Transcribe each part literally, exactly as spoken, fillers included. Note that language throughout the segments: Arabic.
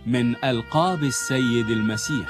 من ألقاب السيد المسيح.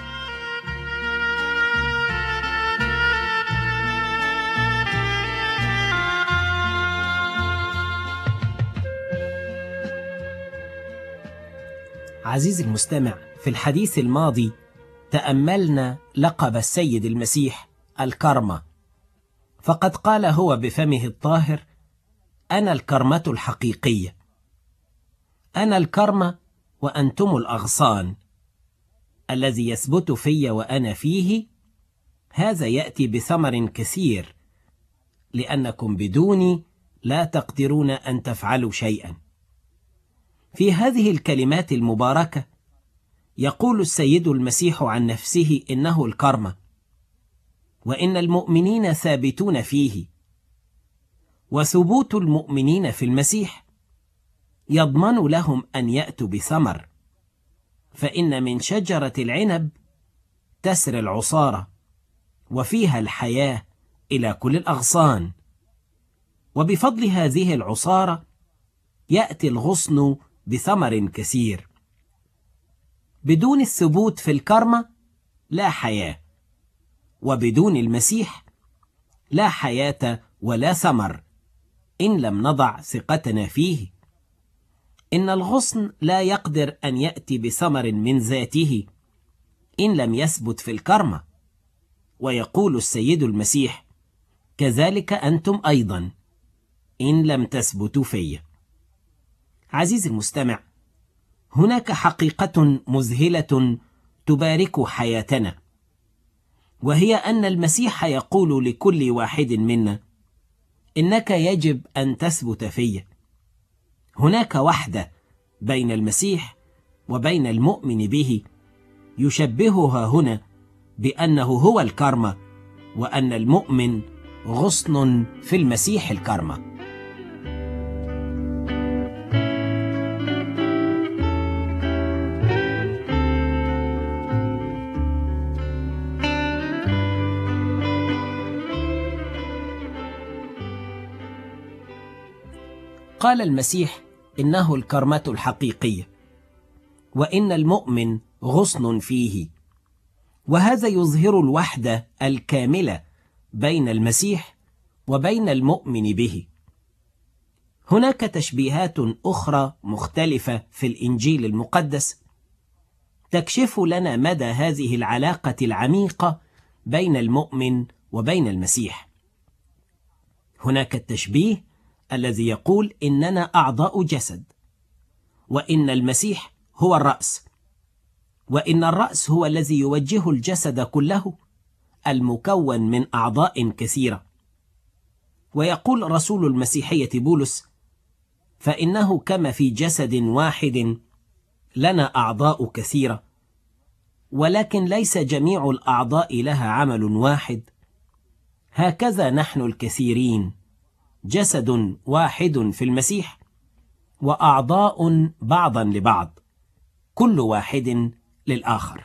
عزيزي المستمع، في الحديث الماضي تأملنا لقب السيد المسيح الكرمة، فقد قال هو بفمه الطاهر: أنا الكرمة الحقيقية، أنا الكرمة وأنتم الأغصان، الذي يثبت في وأنا فيه هذا يأتي بثمر كثير، لأنكم بدوني لا تقدرون أن تفعلوا شيئا. في هذه الكلمات المباركة يقول السيد المسيح عن نفسه إنه الكرمة، وإن المؤمنين ثابتون فيه، وثبوت المؤمنين في المسيح يضمن لهم أن يأتوا بثمر، فإن من شجرة العنب تسري العصارة، وفيها الحياة إلى كل الأغصان، وبفضل هذه العصارة يأتي الغصن بثمر كثير. بدون الثبوت في الكرمة لا حياة، وبدون المسيح لا حياة ولا ثمر إن لم نضع ثقتنا فيه. إن الغصن لا يقدر أن يأتي بثمر من ذاته إن لم يثبت في الكرمة، ويقول السيد المسيح: كذلك أنتم أيضا إن لم تثبتوا في. عزيزي المستمع، هناك حقيقة مذهلة تبارك حياتنا، وهي أن المسيح يقول لكل واحد منا: إنك يجب أن تثبت في. هناك وحدة بين المسيح وبين المؤمن به، يشبهها هنا بأنه هو الكرمة، وأن المؤمن غصن في المسيح الكرمة. قال المسيح إنه الكرمة الحقيقية، وإن المؤمن غصن فيه، وهذا يظهر الوحدة الكاملة بين المسيح وبين المؤمن به. هناك تشبيهات أخرى مختلفة في الإنجيل المقدس تكشف لنا مدى هذه العلاقة العميقة بين المؤمن وبين المسيح. هناك التشبيه الذي يقول إننا أعضاء جسد، وإن المسيح هو الرأس، وإن الرأس هو الذي يوجه الجسد كله المكون من أعضاء كثيرة. ويقول رسول المسيحية بولس: فإنه كما في جسد واحد لنا أعضاء كثيرة، ولكن ليس جميع الأعضاء لها عمل واحد، هكذا نحن الكثيرين جسد واحد في المسيح، وأعضاء بعضا لبعض، كل واحد للآخر.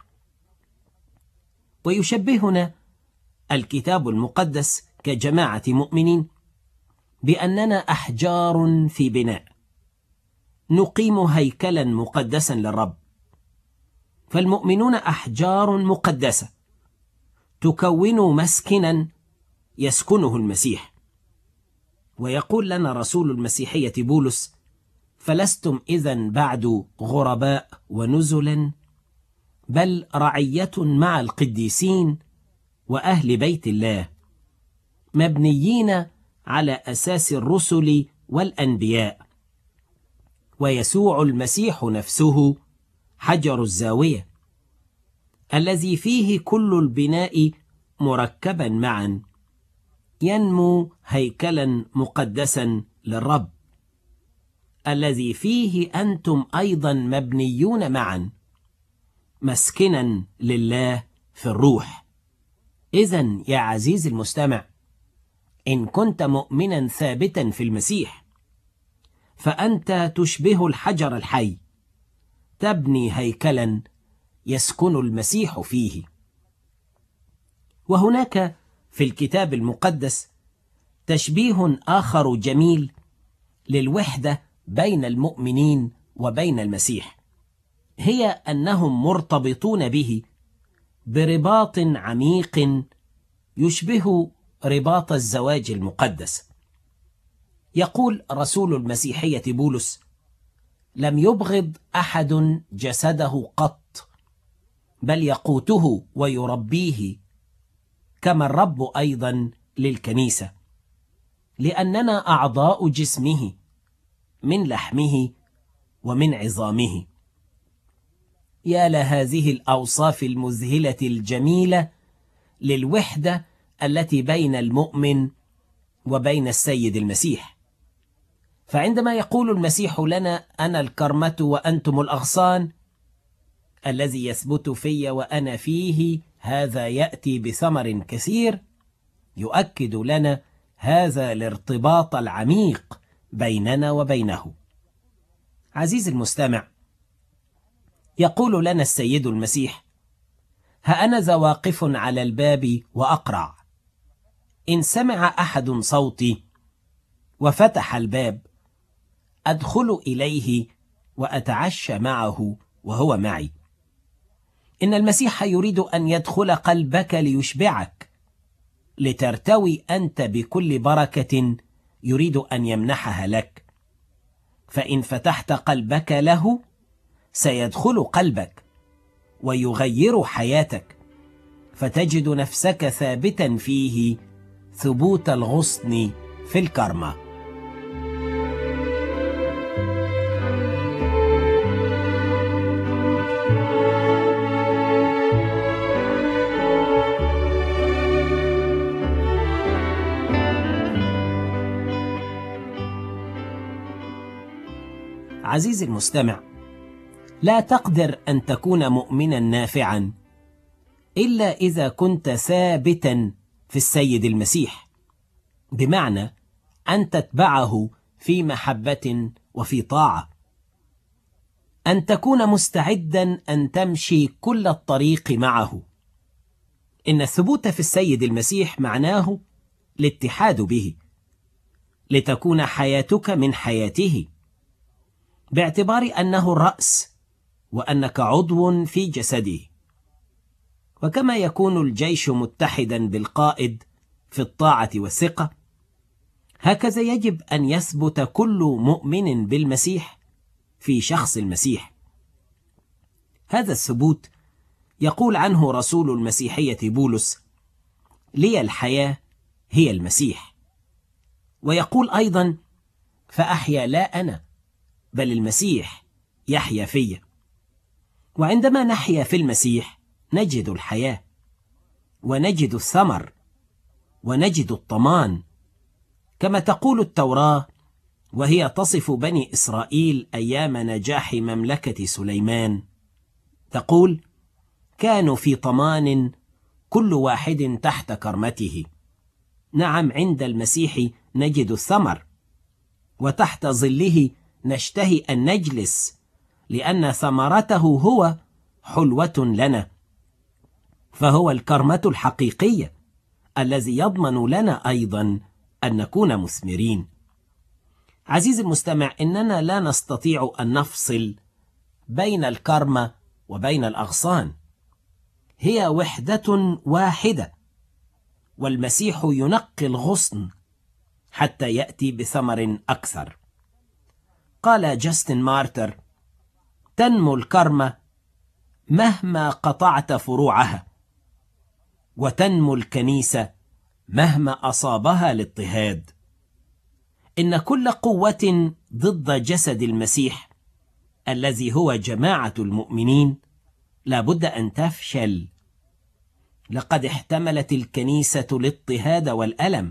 ويشبهنا الكتاب المقدس كجماعة مؤمنين بأننا أحجار في بناء، نقيم هيكلا مقدسا للرب. فالمؤمنون أحجار مقدسة تكون مسكنا يسكنه المسيح. ويقول لنا رسول المسيحية بولس: فلستم إذن بعد غرباء ونزلا، بل رعية مع القديسين وأهل بيت الله، مبنيين على أساس الرسل والأنبياء، ويسوع المسيح نفسه حجر الزاوية، الذي فيه كل البناء مركبا معا ينمو هيكلا مقدسا للرب، الذي فيه أنتم أيضا مبنيون معا مسكنا لله في الروح. إذن يا عزيزي المستمع، إن كنت مؤمنا ثابتا في المسيح فأنت تشبه الحجر الحي، تبني هيكلا يسكن المسيح فيه. وهناك في الكتاب المقدس تشبيه آخر جميل للوحدة بين المؤمنين وبين المسيح، هي أنهم مرتبطون به برباط عميق يشبه رباط الزواج المقدس. يقول رسول المسيحية بولس: لم يبغض أحد جسده قط، بل يقوته ويربيه، كما الرب أيضا للكنيسة، لأننا أعضاء جسمه، من لحمه ومن عظامه. يا لهذه الأوصاف المذهلة الجميلة للوحدة التي بين المؤمن وبين السيد المسيح. فعندما يقول المسيح لنا: أنا الكرمة وأنتم الأغصان، الذي يثبت في وأنا فيه هذا يأتي بثمر كثير، يؤكد لنا هذا الارتباط العميق بيننا وبينه. عزيزي المستمع، يقول لنا السيد المسيح: ها أنا ذا واقف على الباب وأقرع، إن سمع أحد صوتي وفتح الباب أدخل إليه وأتعشى معه وهو معي. إن المسيح يريد أن يدخل قلبك ليشبعك، لترتوي أنت بكل بركة يريد أن يمنحها لك. فإن فتحت قلبك له سيدخل قلبك ويغير حياتك، فتجد نفسك ثابتا فيه ثبوت الغصن في الكرمة. عزيزي المستمع، لا تقدر أن تكون مؤمنا نافعا إلا إذا كنت ثابتا في السيد المسيح، بمعنى أن تتبعه في محبة وفي طاعة، أن تكون مستعدا أن تمشي كل الطريق معه. إن الثبوت في السيد المسيح معناه الاتحاد به، لتكون حياتك من حياته، باعتبار أنه الرأس وأنك عضو في جسده. وكما يكون الجيش متحدا بالقائد في الطاعة والثقة، هكذا يجب أن يثبت كل مؤمن بالمسيح في شخص المسيح. هذا الثبوت يقول عنه رسول المسيحية بولس: لي الحياة هي المسيح. ويقول أيضا: فأحيا لا أنا بل المسيح يحيا في. وعندما نحيا في المسيح نجد الحياة، ونجد الثمر، ونجد الطمان، كما تقول التوراة وهي تصف بني إسرائيل أيام نجاح مملكة سليمان. تقول: كانوا في طمان كل واحد تحت كرمته. نعم، عند المسيح نجد الثمر، وتحت ظله نشتهي أن نجلس، لأن ثمرته هو حلوة لنا، فهو الكرمة الحقيقية الذي يضمن لنا أيضا أن نكون مثمرين. عزيزي المستمع، إننا لا نستطيع أن نفصل بين الكرمة وبين الأغصان، هي وحدة واحدة، والمسيح ينقي الغصن حتى يأتي بثمر أكثر. قال جاستن مارتر: تنمو الكرمة مهما قطعت فروعها، وتنمو الكنيسة مهما أصابها الاضطهاد. إن كل قوة ضد جسد المسيح الذي هو جماعة المؤمنين لابد أن تفشل. لقد احتملت الكنيسة الاضطهاد والألم،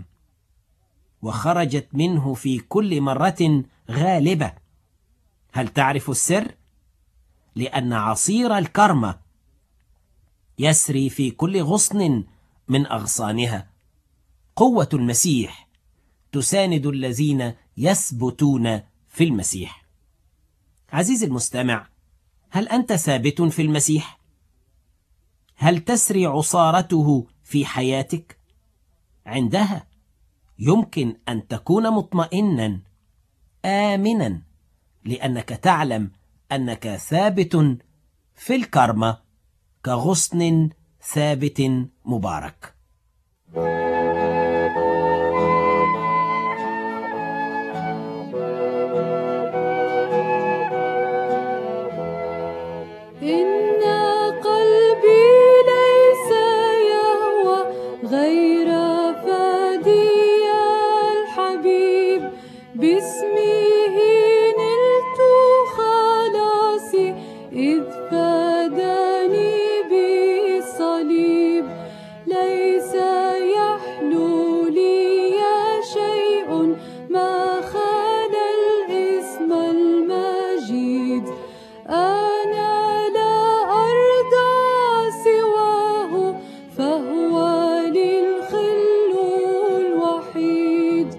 وخرجت منه في كل مرة غالبة. هل تعرف السر؟ لأن عصير الكرمة يسري في كل غصن من أغصانها. قوة المسيح تساند الذين يثبتون في المسيح. عزيزي المستمع، هل أنت ثابت في المسيح؟ هل تسري عصارته في حياتك؟ عندها يمكن أن تكون مطمئنا آمنا، لأنك تعلم أنك ثابت في الكرمة كغصن ثابت مبارك. إن قلبي ليس يهوى غير فادي الحبيب، باسمه نلت خلاصي إذ فاداني بالصليب. ليس يحلو لي شيء ما خلا الاسم المجيد. أنا لا أرضى سواه، فهو لي الخل الوحيد.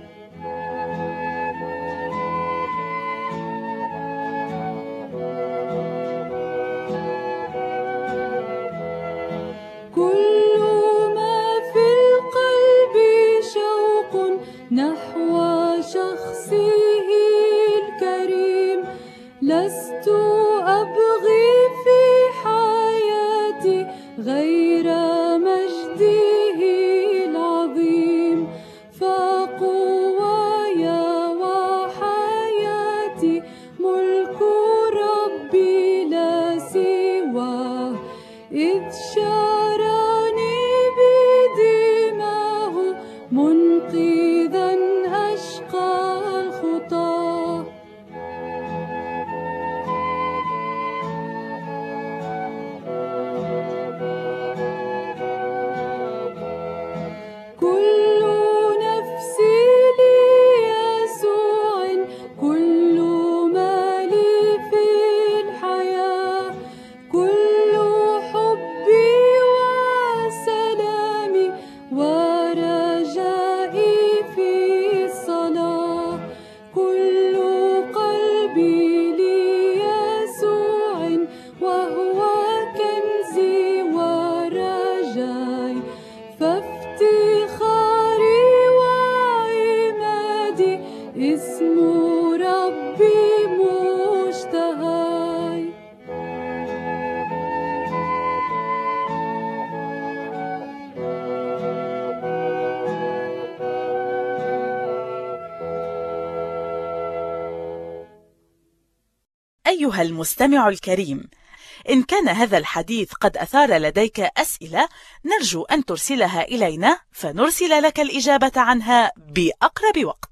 كل ما في القلب شوق نحو شخصه الكريم. لست أبغي في حياتي غير مجده العظيم. فقواي وحياتي ملك ربي لا سواه، إذ شارني بدماه منقذا أشقى الخطاه. كل نفسي ليسوع، كل ما لي في الحياة، كل حبي وسلامي ورجائي في الصلاة. كل قلبي ليسوع وهو كنزي ورجائي. فافتخاري وعمادي اسم ربي مشتهاي. أيها المستمع الكريم، إن كان هذا الحديث قد أثار لديك أسئلة، نرجو أن ترسلها إلينا فنرسل لك الإجابة عنها بأقرب وقت.